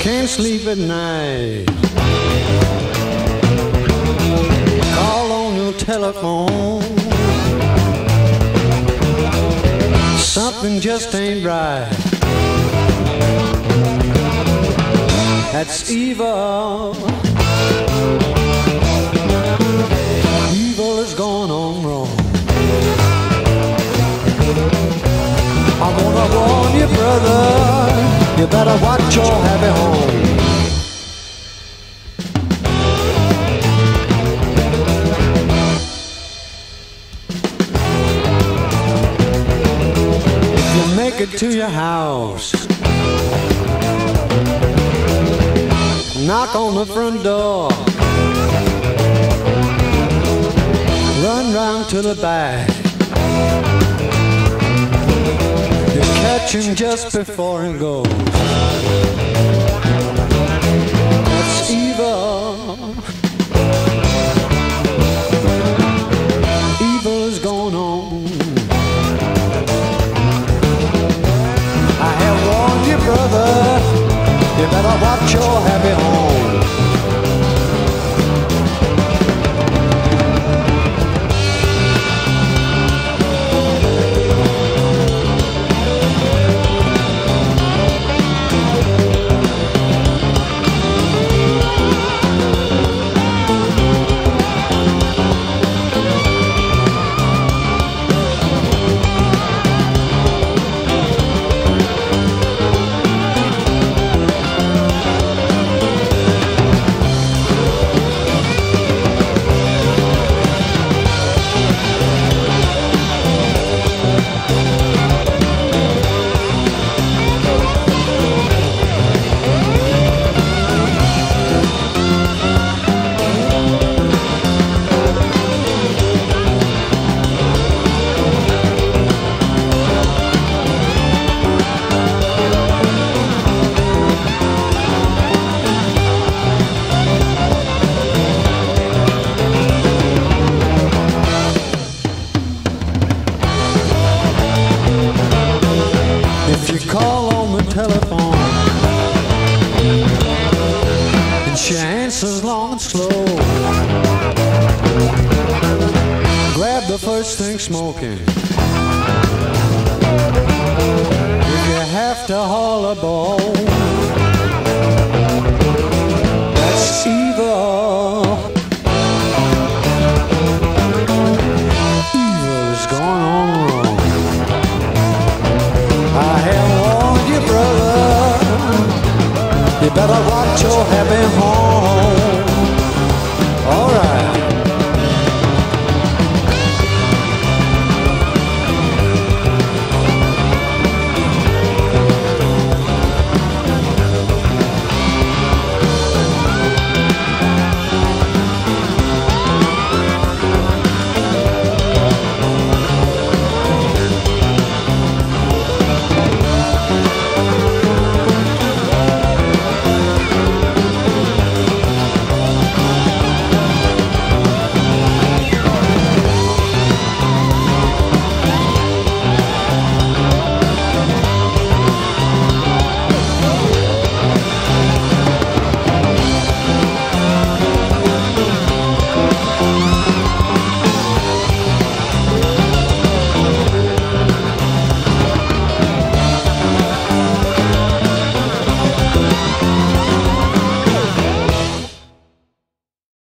can't sleep at night. Call on your telephone. Something just ain't right. That's evil. Evil is going on wrong. I wanna warn you, brother, you better watch your happy home. If you make it to your house, knock on the front door, run round to the back. You catch him just before he goes. That's evil. Evil is going on. I have warned you, brother, you better watch your happy home. If you call on the telephone and she answers long and slow, grab the first thing smoking. If you have to haul a ball, that's evil. Evil is going on wrong. I have warned you, brother, you better watch your happy home.